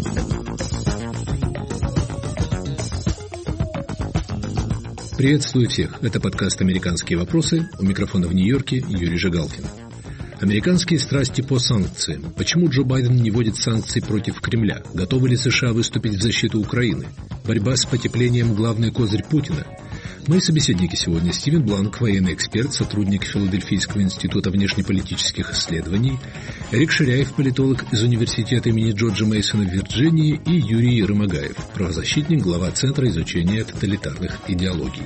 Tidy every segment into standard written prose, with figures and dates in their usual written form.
Приветствую всех. Это подкаст «Американские вопросы». У микрофона в Нью-Йорке Юрий Жигалкин. Американские страсти по санкциям. Почему Джо Байден не вводит санкции против Кремля? Готовы ли США выступить в защиту Украины? Борьба с потеплением – главный козырь Путина. Мои собеседники сегодня: Стивен Бланк, военный эксперт, сотрудник Филадельфийского института внешнеполитических исследований, Эрик Ширяев, политолог из университета имени Джорджа Мейсона в Вирджинии, и Юрий Ермогаев, правозащитник, глава Центра изучения тоталитарных идеологий.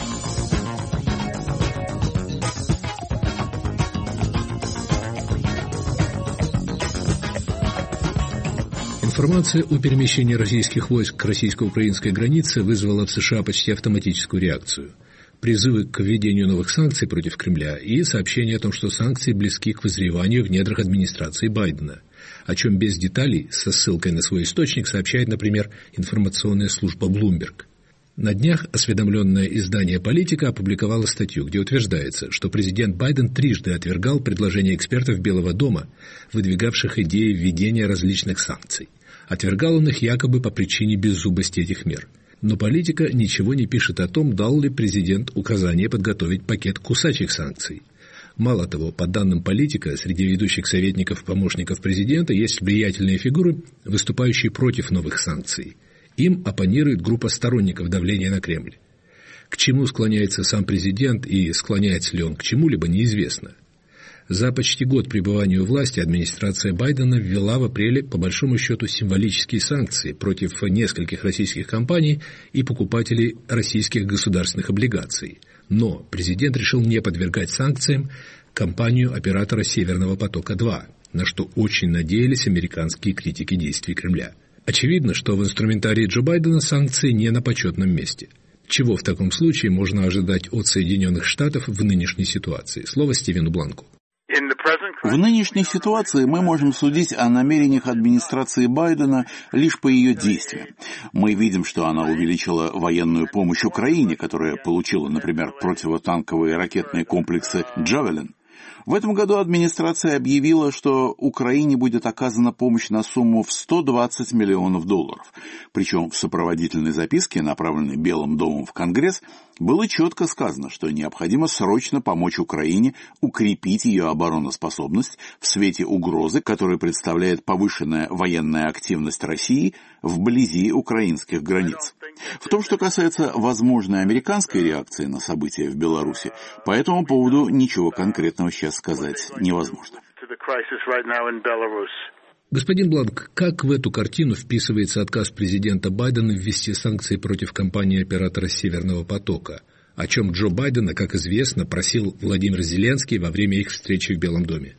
Информация о перемещении российских войск к российско-украинской границе вызвала в США почти автоматическую реакцию. Призывы к введению новых санкций против Кремля и сообщение о том, что санкции близки к вызреванию в недрах администрации Байдена, о чем без деталей, со ссылкой на свой источник, сообщает, например, информационная служба Bloomberg. На днях осведомленное издание «Политика» опубликовало статью, где утверждается, что президент Байден трижды отвергал предложения экспертов Белого дома, выдвигавших идеи введения различных санкций. Отвергал он их якобы по причине беззубости этих мер. Но «Политика» ничего не пишет о том, дал ли президент указание подготовить пакет кусачих санкций. Мало того, по данным «Политика», среди ведущих советников помощников президента есть влиятельные фигуры, выступающие против новых санкций. Им оппонирует группа сторонников давления на Кремль. К чему склоняется сам президент и склоняется ли он к чему-либо, неизвестно. За почти год пребывания у власти администрация Байдена ввела в апреле, по большому счету, символические санкции против нескольких российских компаний и покупателей российских государственных облигаций. Но президент решил не подвергать санкциям компанию оператора «Северного потока-2», на что очень надеялись американские критики действий Кремля. Очевидно, что в инструментарии Джо Байдена санкции не на почетном месте. Чего в таком случае можно ожидать от Соединенных Штатов в нынешней ситуации? Слово Стивену Бланку. В нынешней ситуации мы можем судить о намерениях администрации Байдена лишь по ее действиям. Мы видим, что она увеличила военную помощь Украине, которая получила, например, противотанковые ракетные комплексы «Джавелин». В этом году администрация объявила, что Украине будет оказана помощь на сумму в $120 миллионов. Причем в сопроводительной записке, направленной Белым домом в Конгресс, было четко сказано, что необходимо срочно помочь Украине укрепить ее обороноспособность в свете угрозы, которую представляет повышенная военная активность России вблизи украинских границ. В том, что касается возможной американской реакции на события в Беларуси, по этому поводу ничего конкретного сейчас сказать невозможно. Господин Бланк, как в эту картину вписывается отказ президента Байдена ввести санкции против компании-оператора «Северного потока», о чем Джо Байдена, как известно, просил Владимир Зеленский во время их встречи в Белом доме?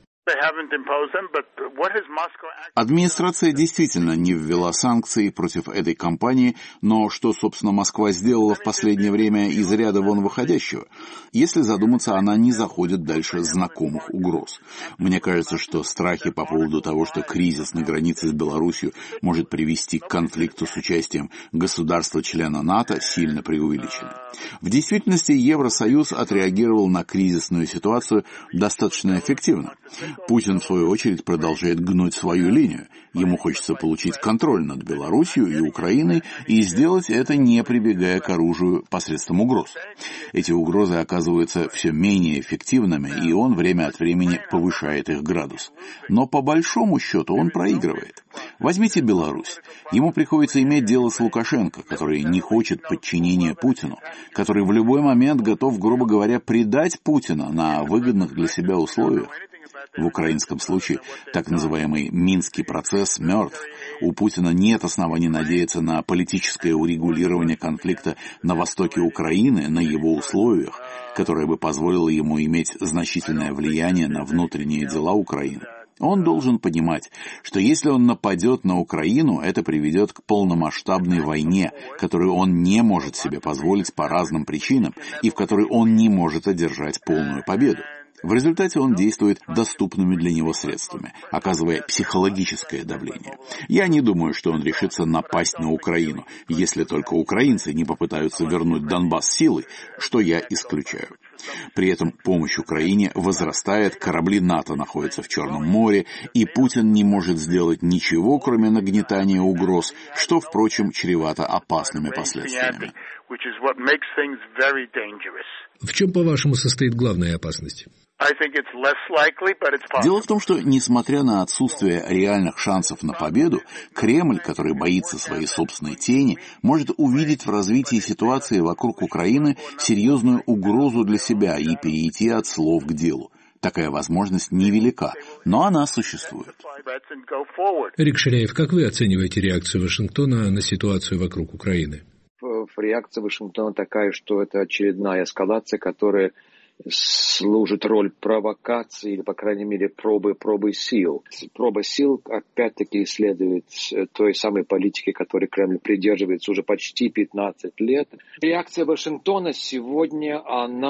Администрация действительно не ввела санкции против этой компании, но что, собственно, Москва сделала в последнее время из ряда вон выходящего? Если задуматься, она не заходит дальше знакомых угроз. Мне кажется, что страхи по поводу того, что кризис на границе с Беларусью может привести к конфликту с участием государства-члена НАТО, сильно преувеличены. В действительности Евросоюз отреагировал на кризисную ситуацию достаточно эффективно. Путин, в свою очередь, продолжает гнуть свою линию. Ему хочется получить контроль над Белоруссией и Украиной и сделать это, не прибегая к оружию посредством угроз. Эти угрозы оказываются все менее эффективными, и он время от времени повышает их градус. Но по большому счету он проигрывает. Возьмите Беларусь. Ему приходится иметь дело с Лукашенко, который не хочет подчинения Путину, который в любой момент готов, грубо говоря, предать Путина на выгодных для себя условиях. В украинском случае так называемый Минский процесс мертв. У Путина нет оснований надеяться на политическое урегулирование конфликта на востоке Украины на его условиях, которое бы позволило ему иметь значительное влияние на внутренние дела Украины. Он должен понимать, что если он нападет на Украину, это приведет к полномасштабной войне, которую он не может себе позволить по разным причинам и в которой он не может одержать полную победу. В результате он действует доступными для него средствами, оказывая психологическое давление. Я не думаю, что он решится напасть на Украину, если только украинцы не попытаются вернуть Донбасс силой, что я исключаю. При этом помощь Украине возрастает, корабли НАТО находятся в Черном море, и Путин не может сделать ничего, кроме нагнетания угроз, что, впрочем, чревато опасными последствиями. В чем, по-вашему, состоит главная опасность? Дело в том, что, несмотря на отсутствие реальных шансов на победу, Кремль, который боится своей собственной тени, может увидеть в развитии ситуации вокруг Украины серьезную угрозу для себя и перейти от слов к делу. Такая возможность невелика, но она существует. Эрик Ширяев, как вы оцениваете реакцию Вашингтона на ситуацию вокруг Украины? Реакция Вашингтона такая, что это очередная эскалация, которая служит роль провокации или, по крайней мере, пробы сил. Проба сил, опять-таки, следует той самой политике, которой Кремль придерживается уже почти 15 лет. Реакция Вашингтона сегодня,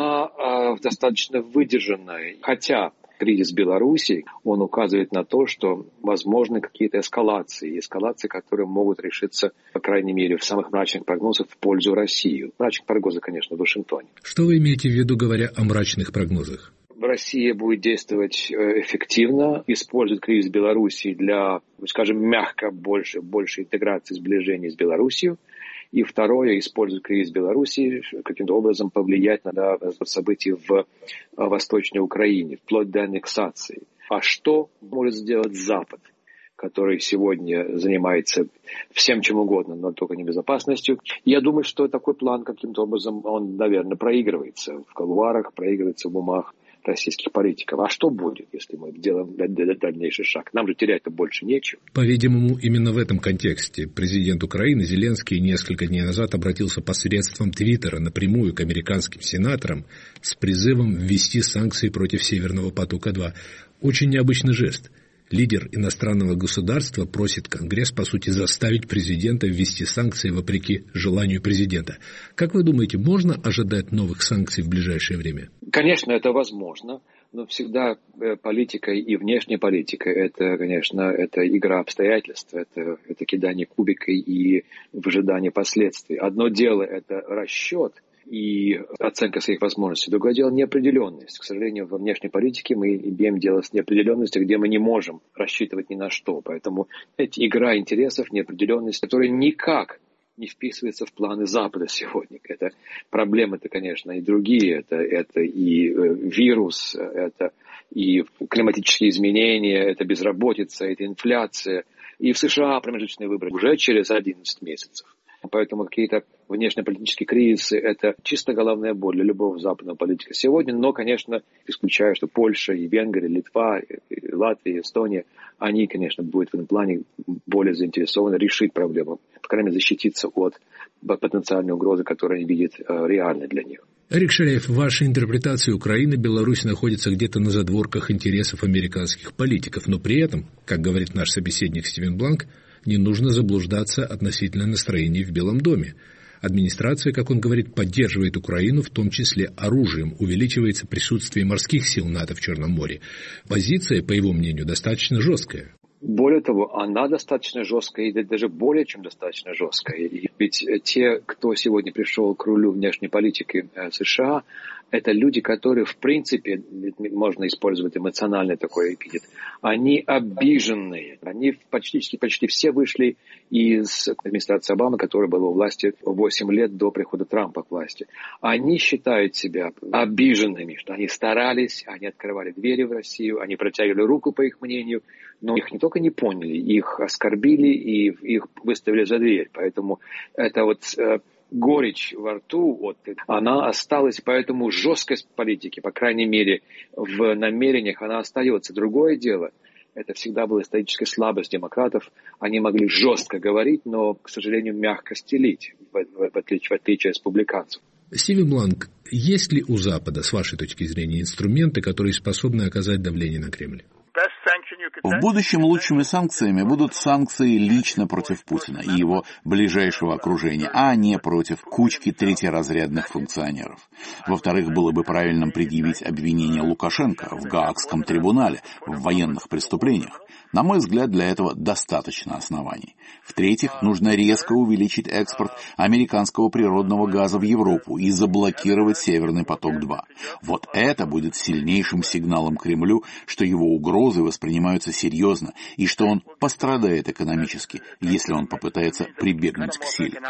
она достаточно выдержанная. Хотя кризис Беларуси, он указывает на то, что возможны какие-то эскалации, которые могут решиться, по крайней мере, в самых мрачных прогнозах в пользу России. Мрачных прогнозов, конечно, в Вашингтоне. Что вы имеете в виду, говоря о мрачных прогнозах? Россия будет действовать эффективно, использует кризис Беларуси для, скажем, мягко больше интеграции, сближения с Беларусью. И второе, использует кризис Беларуси, каким-то образом повлиять на события в Восточной Украине, вплоть до аннексации. А что может сделать Запад, который сегодня занимается всем чем угодно, но только не безопасностью? Я думаю, что такой план каким-то образом, он, наверное, проигрывается в кулуарах, проигрывается в умах российских политиков. А что будет, если мы делаем дальнейший шаг? Нам же терять-то больше нечего. По-видимому, именно в этом контексте президент Украины Зеленский несколько дней назад обратился посредством Твиттера напрямую к американским сенаторам с призывом ввести санкции против Северного потока-2. Очень необычный жест. Лидер иностранного государства просит Конгресс, по сути, заставить президента ввести санкции вопреки желанию президента. Как вы думаете, можно ожидать новых санкций в ближайшее время? Конечно, это возможно, но всегда политика и внешняя политика, это, конечно, это игра обстоятельств, это кидание кубика и выжидание последствий. Одно дело – это расчет и оценка своих возможностей. Другое дело – неопределенность. К сожалению, во внешней политике мы имеем дело с неопределенностью, где мы не можем рассчитывать ни на что. Поэтому эта игра интересов, неопределенность, которая никак не вписывается в планы Запада сегодня. Это проблемы-то, конечно, и другие. Это и вирус, это и климатические изменения, это безработица, это инфляция. И в США промежуточные выборы уже через 11 месяцев. Поэтому какие-то внешнеполитические кризисы – это чисто головная боль для любого западного политика сегодня. Но, конечно, исключаю, что Польша, и Венгрия, Литва, и Латвия, и Эстония, они, конечно, будут в этом плане более заинтересованы решить проблему. По крайней мере, защититься от потенциальной угрозы, которую они видят реальной для них. Эрик Ширяев, в вашей интерпретации Украины Беларусь находится где-то на задворках интересов американских политиков. Но при этом, как говорит наш собеседник Стивен Бланк, не нужно заблуждаться относительно настроений в Белом доме. Администрация, как он говорит, поддерживает Украину, в том числе оружием, увеличивается присутствие морских сил НАТО в Черном море. Позиция, по его мнению, достаточно жесткая. Более того, она достаточно жесткая, и даже более чем достаточно жесткая. И ведь те, кто сегодня пришел к рулю внешней политики США, это люди, которые, в принципе, можно использовать эмоциональный такой эпитет, они обиженные. Они почти все вышли из администрации Обамы, которая была у власти 8 лет до прихода Трампа к власти. Они считают себя обиженными, что они старались, они открывали двери в Россию, они протягивали руку, по их мнению, но их не только не поняли, их оскорбили и их выставили за дверь. Поэтому это вот горечь во рту, она осталась, поэтому жесткость политики, по крайней мере, в намерениях она остается. Другое дело, это всегда была историческая слабость демократов. Они могли жестко говорить, но, к сожалению, мягко стелить, в отличие от республиканцев. Стивен Бланк, есть ли у Запада, с вашей точки зрения, инструменты, которые способны оказать давление на Кремль? В будущем лучшими санкциями будут санкции лично против Путина и его ближайшего окружения, а не против кучки третьеразрядных функционеров. Во-вторых, было бы правильным предъявить обвинение Лукашенко в Гаагском трибунале в военных преступлениях. На мой взгляд, для этого достаточно оснований. В-третьих, нужно резко увеличить экспорт американского природного газа в Европу и заблокировать Северный поток-2. Вот это будет сильнейшим сигналом Кремлю, что его угрозы воспринимаются серьезно и что он пострадает экономически, если он попытается прибегнуть к силе.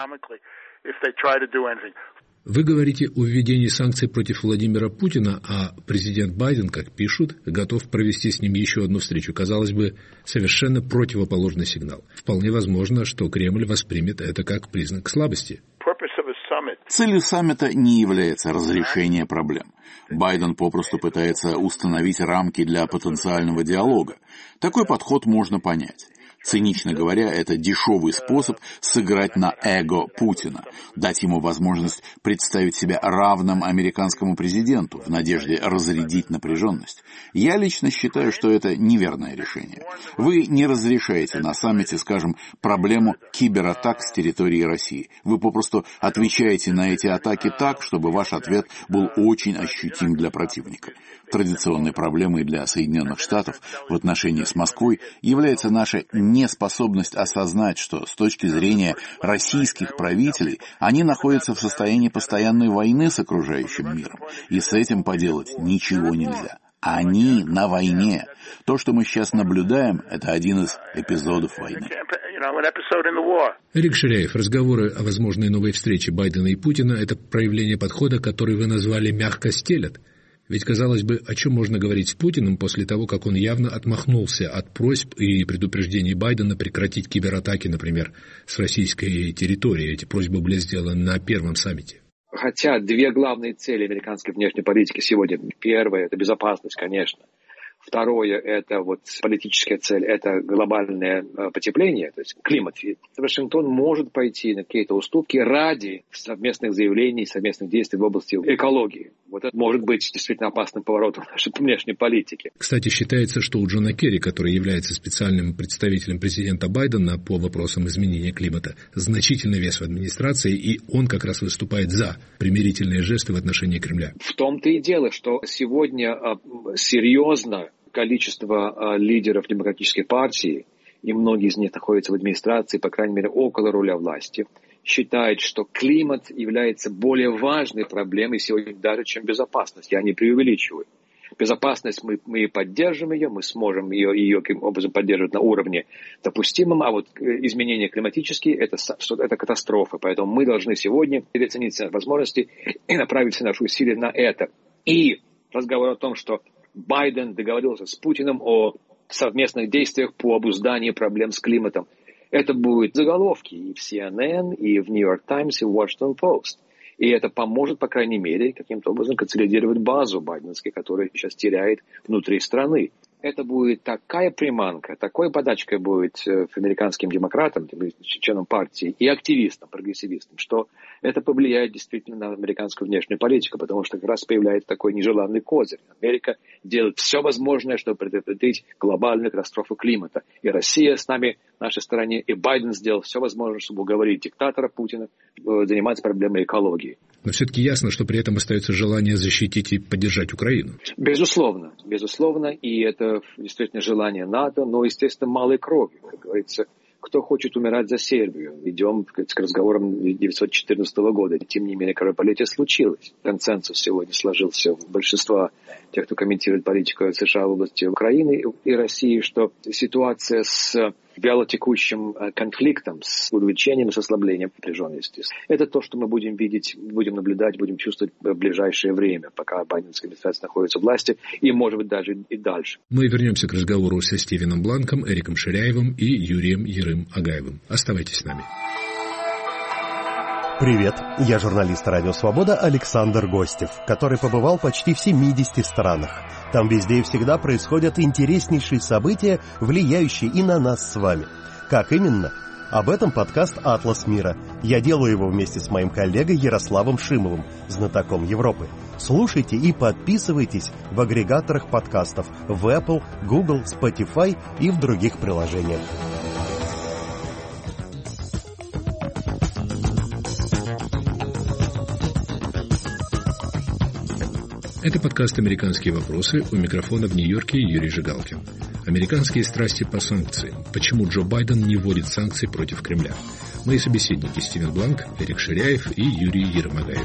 Вы говорите о введении санкций против Владимира Путина, а президент Байден, как пишут, готов провести с ним еще одну встречу. Казалось бы, совершенно противоположный сигнал. Вполне возможно, что Кремль воспримет это как признак слабости. Целью саммита не является разрешение проблем. Байден попросту пытается установить рамки для потенциального диалога. Такой подход можно понять. Цинично говоря, это дешевый способ сыграть на эго Путина, дать ему возможность представить себя равным американскому президенту в надежде разрядить напряженность. Я лично считаю, что это неверное решение. Вы не разрешаете на саммите, скажем, проблему кибератак с территории России. Вы попросту отвечаете на эти атаки так, чтобы ваш ответ был очень ощутим для противника. Традиционной проблемой для Соединенных Штатов в отношении с Москвой является наша неспособность осознать, что с точки зрения российских правителей они находятся в состоянии постоянной войны с окружающим миром, и с этим поделать ничего нельзя. Они на войне. То, что мы сейчас наблюдаем, это один из эпизодов войны. Эрик Ширяев, разговоры о возможной новой встрече Байдена и Путина – это проявление подхода, который вы назвали «мягко стелят». Ведь, казалось бы, о чем можно говорить с Путиным после того, как он явно отмахнулся от просьб и предупреждений Байдена прекратить кибератаки, например, с российской территории. Эти просьбы были сделаны на первом саммите. Хотя две главные цели американской внешней политики сегодня. Первое – это безопасность, конечно. Второе – это вот политическая цель, это глобальное потепление, то есть климат. Вашингтон может пойти на какие-то уступки ради совместных заявлений, совместных действий в области экологии. Вот это может быть действительно опасным поворотом нашей внешней политики. Кстати, считается, что у Джона Керри, который является специальным представителем президента Байдена по вопросам изменения климата, значительный вес в администрации, и он как раз выступает за примирительные жесты в отношении Кремля. В том-то и дело, что сегодня серьезно количество лидеров демократической партии, и многие из них находятся в администрации, по крайней мере, около руля власти, считают, что климат является более важной проблемой сегодня даже, чем безопасность. Я не преувеличиваю. Безопасность мы поддержим ее, мы сможем ее каким образом поддерживать на уровне допустимом, а вот изменения климатические это катастрофа. Поэтому мы должны сегодня переоценить свои возможности и направить все наши усилия на это. И разговор о том, что Байден договорился с Путиным о совместных действиях по обузданию проблем с климатом. Это будут заголовки и в CNN, и в New York Times, и в Washington Post. И это поможет, по крайней мере, каким-то образом консолидировать базу байденской, которая сейчас теряет внутри страны. Это будет такая приманка, такой подачкой будет американским демократам, членам партии и активистам, прогрессивистам, что это повлияет действительно на американскую внешнюю политику, потому что как раз появляется такой нежеланный козырь. Америка делает все возможное, чтобы предотвратить глобальную катастрофу климата. И Россия с нами, в нашей стороне, и Байден сделал все возможное, чтобы уговорить диктатора Путина заниматься проблемой экологии. Но все-таки ясно, что при этом остается желание защитить и поддержать Украину. Безусловно, и это действительно желание НАТО, но, естественно, малой кровью, как говорится. Кто хочет умирать за Сербию? Идем к разговорам 1914 года. Тем не менее, кровопролитие случилось. Консенсус сегодня сложился у большинства тех, кто комментирует политику США в области Украины и России, что ситуация с вялотекущим конфликтом, с увеличением, с ослаблением напряженности. Это то, что мы будем видеть, будем наблюдать, будем чувствовать в ближайшее время, пока байденская администрация находится в власти, и, может быть, даже и дальше. Мы вернемся к разговору со Стивеном Бланком, Эриком Ширяевым и Юрием Ярым-Агаевым. Оставайтесь с нами. Привет, я журналист «Радио Свобода» Александр Гостев, который побывал почти в 70 странах. Там везде и всегда происходят интереснейшие события, влияющие и на нас с вами. Как именно? Об этом подкаст «Атлас мира». Я делаю его вместе с моим коллегой Ярославом Шимовым, знатоком Европы. Слушайте и подписывайтесь в агрегаторах подкастов в Apple, Google, Spotify и в других приложениях. Это подкаст «Американские вопросы». У микрофона в Нью-Йорке Юрий Жигалкин. Американские страсти по санкциям. Почему Джо Байден не вводит санкции против Кремля? Мои собеседники Стивен Бланк, Эрик Ширяев и Юрий Еромагаев.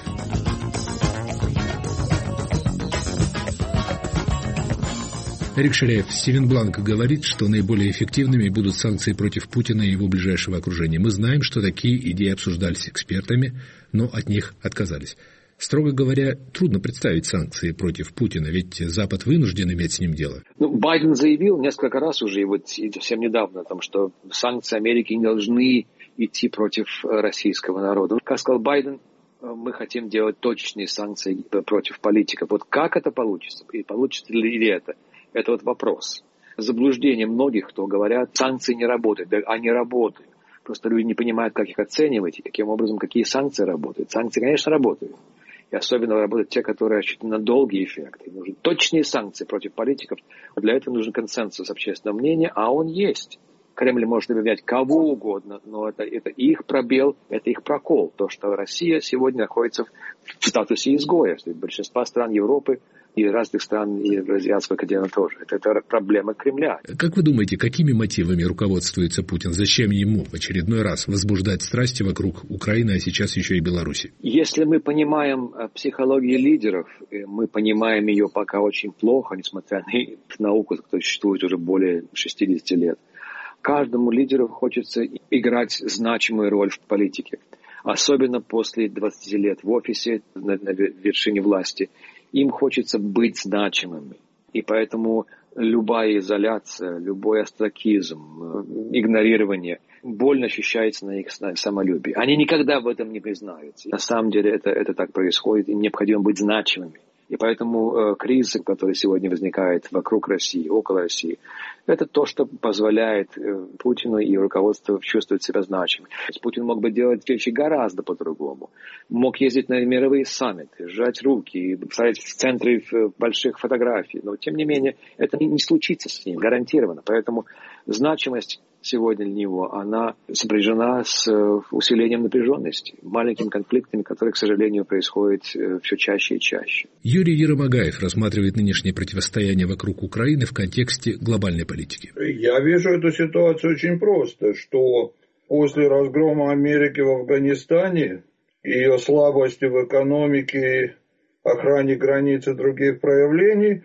Эрик Ширяев, Стивен Бланк говорит, что наиболее эффективными будут санкции против Путина и его ближайшего окружения. Мы знаем, что такие идеи обсуждались экспертами, но от них отказались. Строго говоря, трудно представить санкции против Путина, ведь Запад вынужден иметь с ним дело. Байден заявил несколько раз уже, и вот совсем недавно, что санкции Америки не должны идти против российского народа. Как сказал Байден, мы хотим делать точечные санкции против политиков. Вот как это получится? И получится ли это? Это вот вопрос. Заблуждение многих, кто говорят, санкции не работают. Да, они работают. Просто люди не понимают, как их оценивать и каким образом, какие санкции работают. Санкции, конечно, работают. И особенно работают те, которые рассчитаны на долгий эффект. Им нужны точные санкции против политиков. Для этого нужен консенсус общественного мнения, а он есть. Кремль может обвинять кого угодно, но это их пробел, это их прокол. То, что Россия сегодня находится в статусе изгоя. Большинство стран Европы и разных стран, и азиатского континента тоже. Это проблема Кремля. Как вы думаете, какими мотивами руководствуется Путин? Зачем ему в очередной раз возбуждать страсти вокруг Украины, а сейчас еще и Беларуси? Если мы понимаем психологию лидеров, мы понимаем ее пока очень плохо, несмотря на науку, которая существует уже более 60 лет. Каждому лидеру хочется играть значимую роль в политике. Особенно после 20 лет в офисе, на вершине власти. Им хочется быть значимыми. И поэтому любая изоляция, любой остракизм, игнорирование больно ощущается на их самолюбии. Они никогда в этом не признаются. На самом деле это так происходит, им необходимо быть значимыми. И поэтому кризис, который сегодня возникает вокруг России, около России, это то, что позволяет Путину и руководству чувствовать себя значимым. Путин мог бы делать вещи гораздо по-другому. Мог ездить на мировые саммиты, сжать руки, ставить в центре больших фотографий. Но, тем не менее, это не случится с ним, гарантированно. Поэтому значимость сегодня для него, она сопряжена с усилением напряженности, маленькими конфликтами, которые, к сожалению, происходят все чаще и чаще. Юрий Еромагаев рассматривает нынешнее противостояние вокруг Украины в контексте глобальной политики. Я вижу эту ситуацию очень просто, что после разгрома Америки в Афганистане, ее слабости в экономике, охране границ и других проявлений,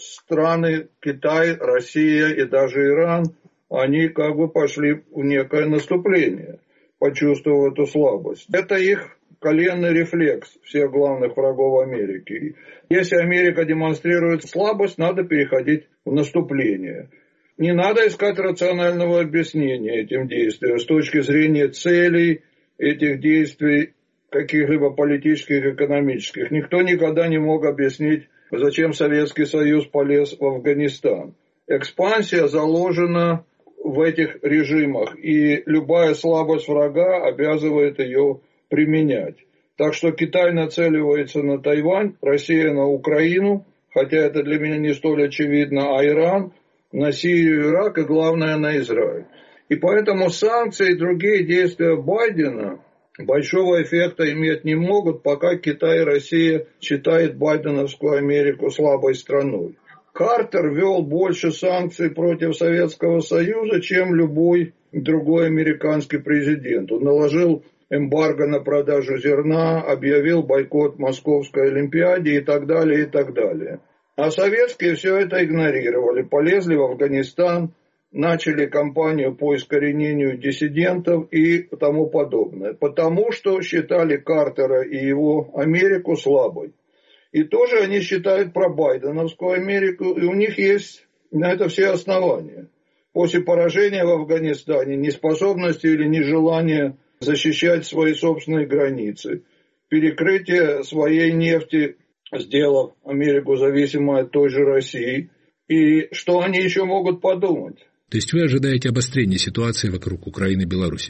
страны Китай, Россия и даже Иран, они как бы пошли в некое наступление, почувствовав эту слабость. Это их коленный рефлекс всех главных врагов Америки. Если Америка демонстрирует слабость, надо переходить в наступление. Не надо искать рационального объяснения этим действиям с точки зрения целей этих действий, каких-либо политических и экономических. Никто никогда не мог объяснить, зачем Советский Союз полез в Афганистан. Экспансия заложена в этих режимах, и любая слабость врага обязывает ее применять. Так что Китай нацеливается на Тайвань, Россия на Украину, хотя это для меня не столь очевидно, а Иран на Сирию, Ирак и, главное, на Израиль. И поэтому санкции и другие действия Байдена большого эффекта иметь не могут, пока Китай и Россия считают байденовскую Америку слабой страной. Картер ввел больше санкций против Советского Союза, чем любой другой американский президент. Он наложил эмбарго на продажу зерна, объявил бойкот Московской Олимпиаде и так далее, и так далее. А советские все это игнорировали, полезли в Афганистан, начали кампанию по искоренению диссидентов и тому подобное. Потому что считали Картера и его Америку слабой. И тоже они считают про байденовскую Америку, и у них есть на это все основания. После поражения в Афганистане, неспособности или нежелания защищать свои собственные границы, перекрытие своей нефти, сделав Америку зависимой от той же России, и что они еще могут подумать? То есть вы ожидаете обострения ситуации вокруг Украины и Беларуси?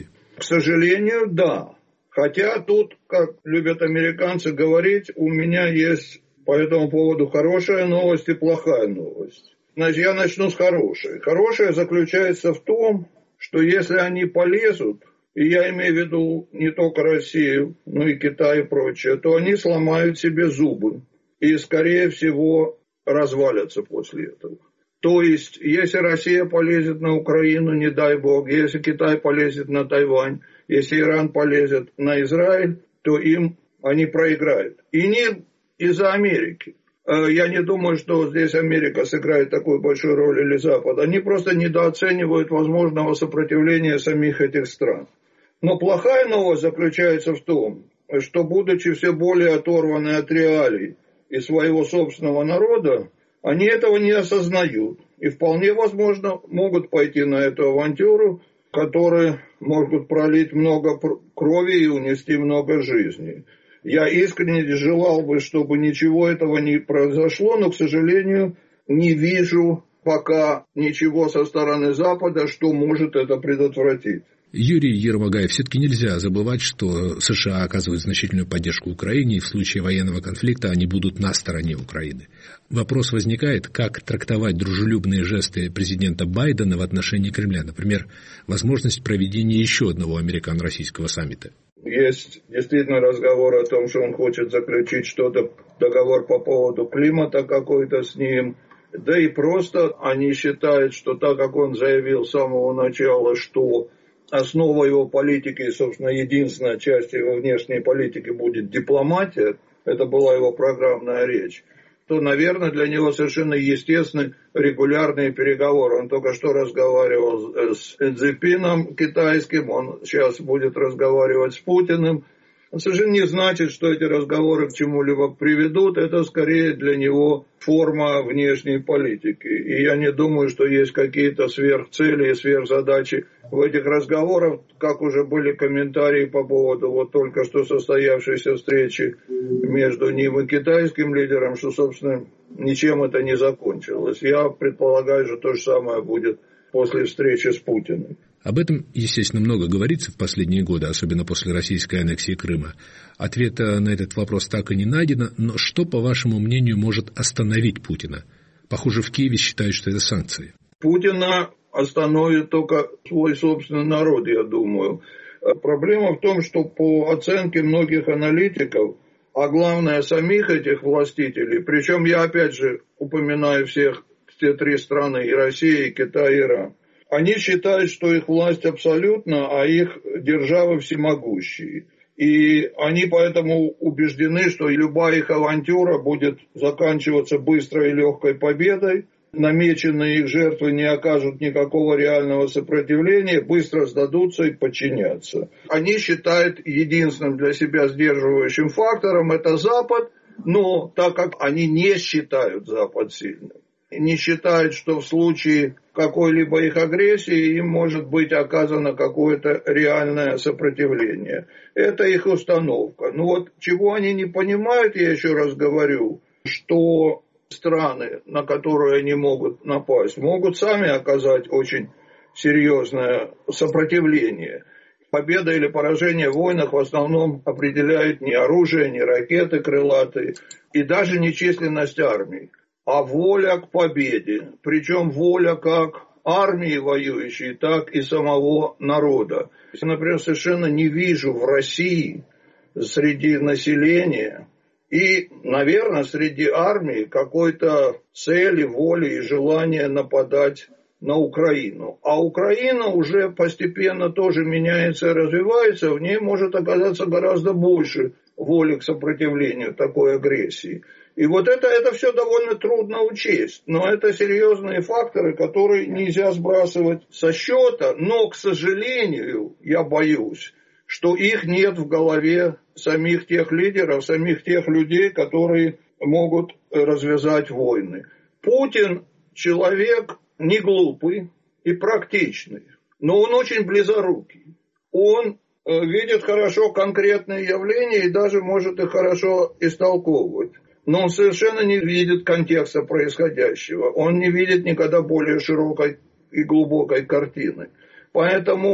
К сожалению, да. Хотя тут, как любят американцы говорить, у меня есть по этому поводу хорошая новость и плохая новость. Значит, я начну с хорошей. Хорошая заключается в том, что если они полезут, и я имею в виду не только Россию, но и Китай и прочее, то они сломают себе зубы и, скорее всего, развалятся после этого. То есть, если Россия полезет на Украину, не дай бог, если Китай полезет на Тайвань, если Иран полезет на Израиль, то они проиграют. И не из-за Америки. Я не думаю, что здесь Америка сыграет такую большую роль или Запад. Они просто недооценивают возможного сопротивления самих этих стран. Но плохая новость заключается в том, что, будучи все более оторваны от реалий и своего собственного народа, они этого не осознают. И вполне возможно могут пойти на эту авантюру, которые могут пролить много крови и унести много жизней. Я искренне желал бы, чтобы ничего этого не произошло, но, к сожалению, не вижу пока ничего со стороны Запада, что может это предотвратить. Юрий Ермогаев, все-таки нельзя забывать, что США оказывают значительную поддержку Украине, и в случае военного конфликта они будут на стороне Украины. Вопрос возникает, как трактовать дружелюбные жесты президента Байдена в отношении Кремля, например, возможность проведения еще одного американо-российского саммита. Есть действительно разговор о том, что он хочет заключить что-то, договор по поводу климата какой-то с ним. Да и просто они считают, что так как он заявил с самого начала, что основа его политики, собственно, единственная часть его внешней политики будет дипломатия, это была его программная речь, то, наверное, для него совершенно естественны регулярные переговоры. Он только что разговаривал с Цзиньпином китайским, он сейчас будет разговаривать с Путиным. Это совершенно не значит, что эти разговоры к чему-либо приведут. Это скорее для него форма внешней политики. И я не думаю, что есть какие-то сверхцели и сверхзадачи в этих разговорах. Как уже были комментарии по поводу вот только что состоявшейся встречи между ним и китайским лидером, что, собственно, ничем это не закончилось. Я предполагаю, что то же самое будет после встречи с Путиным. Об этом, естественно, много говорится в последние годы, особенно после российской аннексии Крыма. Ответа на этот вопрос так и не найдено, но что, по вашему мнению, может остановить Путина? Похоже, в Киеве считают, что это санкции. Путина остановит только свой собственный народ, я думаю. Проблема в том, что по оценке многих аналитиков, а главное самих этих властителей, причем я опять же упоминаю все три страны, и Россия, и Китай, и Иран, они считают, что их власть абсолютна, а их державы всемогущие. И они поэтому убеждены, что любая их авантюра будет заканчиваться быстрой и легкой победой. Намеченные их жертвы не окажут никакого реального сопротивления, быстро сдадутся и подчинятся. Они считают единственным для себя сдерживающим фактором это Запад, но так как они не считают Запад сильным, не считают, что в случае какой-либо их агрессии им может быть оказано какое-то реальное сопротивление. Это их установка. Но вот чего они не понимают, я еще раз говорю, что страны, на которые они могут напасть, могут сами оказать очень серьезное сопротивление. Победа или поражение в войнах в основном определяют не оружие, не ракеты крылатые и даже не численность армий, а воля к победе. Причем воля как армии воюющей, так и самого народа. Я, например, совершенно не вижу в России среди населения и, наверное, среди армии какой-то цели, воли и желания нападать на Украину. А Украина уже постепенно тоже меняется и развивается, в ней может оказаться гораздо больше воли к сопротивлению такой агрессии. И вот это все довольно трудно учесть. Но это серьезные факторы, которые нельзя сбрасывать со счета. Но, к сожалению, я боюсь, что их нет в голове самих тех лидеров, самих тех людей, которые могут развязать войны. Путин человек не глупый и практичный, но он очень близорукий. Он видит хорошо конкретные явления и даже может их хорошо истолковывать. Но он совершенно не видит контекста происходящего. Он не видит никогда более широкой и глубокой картины. Поэтому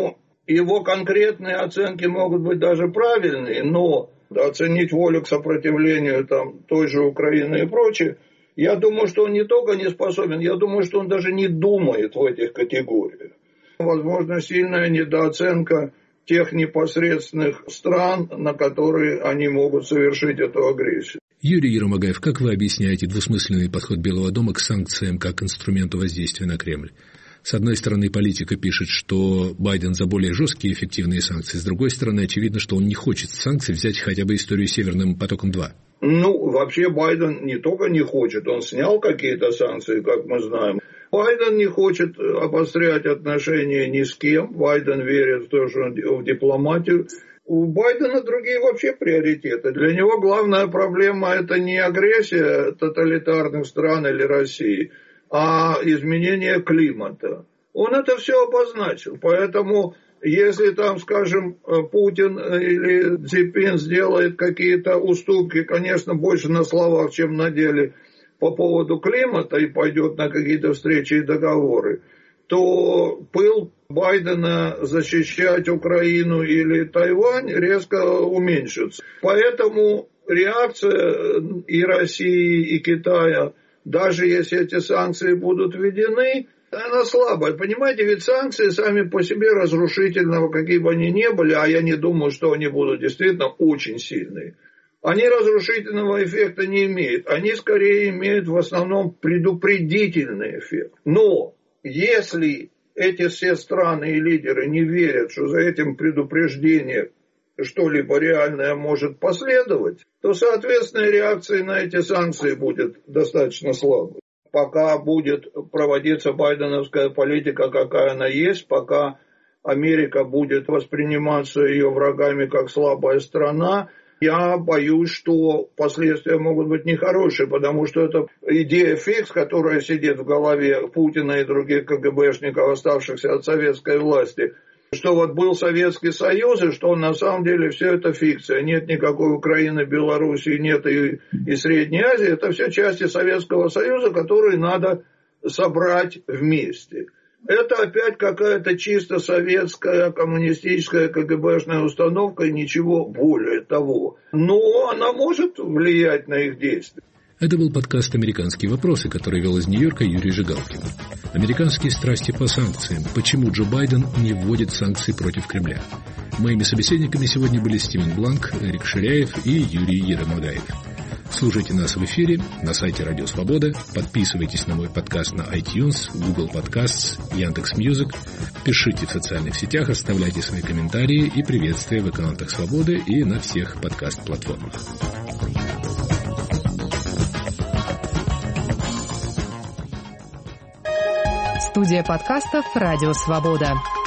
Его конкретные оценки могут быть даже правильные, но оценить волю к сопротивлению там, той же Украины и прочее, я думаю, что он не только не способен, я думаю, что он даже не думает в этих категориях. Возможно, сильная недооценка тех непосредственных стран, на которые они могут совершить эту агрессию. Юрий Еромагаев, как вы объясняете двусмысленный подход Белого дома к санкциям как к инструменту воздействия на Кремль? С одной стороны, политика пишет, что Байден за более жесткие и эффективные санкции. С другой стороны, очевидно, что он не хочет санкций, взять хотя бы историю с Северным потоком-2. Вообще Байден не только не хочет, он снял какие-то санкции, как мы знаем. Байден не хочет обострять отношения ни с кем. Байден верит в то, что в дипломатию. У Байдена другие вообще приоритеты. Для него главная проблема – это не агрессия тоталитарных стран или России, а изменение климата. Он это все обозначил. Поэтому, если там, скажем, Путин или Цзиньпин сделает какие-то уступки, конечно, больше на словах, чем на деле, по поводу климата и пойдет на какие-то встречи и договоры, то пыл Байдена защищать Украину или Тайвань резко уменьшится. Поэтому реакция и России, и Китая, даже если эти санкции будут введены, она слабая. Понимаете, ведь санкции сами по себе разрушительного, какие бы они ни были, а я не думаю, что они будут действительно очень сильные, они разрушительного эффекта не имеют. Они скорее имеют в основном предупредительный эффект. Но если эти все страны и лидеры не верят, что за этим предупреждением что-либо реальное может последовать, то, соответственно, реакция на эти санкции будет достаточно слабой. Пока будет проводиться байденовская политика, какая она есть, пока Америка будет восприниматься ее врагами как слабая страна, я боюсь, что последствия могут быть нехорошие, потому что это идея фикс, которая сидит в голове Путина и других КГБшников, оставшихся от советской власти, что вот был Советский Союз, и что на самом деле все это фикция. Нет никакой Украины, Белоруссии, нет и Средней Азии. Это все части Советского Союза, которые надо собрать вместе. Это опять какая-то чисто советская, коммунистическая, КГБшная установка и ничего более того. Но она может влиять на их действия. Это был подкаст «Американские вопросы», который вел из Нью-Йорка Юрий Жигалкин. Американские страсти по санкциям. Почему Джо Байден не вводит санкции против Кремля? Моими собеседниками сегодня были Стивен Бланк, Эрик Ширяев и Юрий Еромагаев. Слушайте нас в эфире на сайте Радио Свобода, подписывайтесь на мой подкаст на iTunes, Google Podcasts, Яндекс.Мьюзик, пишите в социальных сетях, оставляйте свои комментарии и приветствия в аккаунтах Свободы и на всех подкаст-платформах. Студия подкастов «Радио Свобода».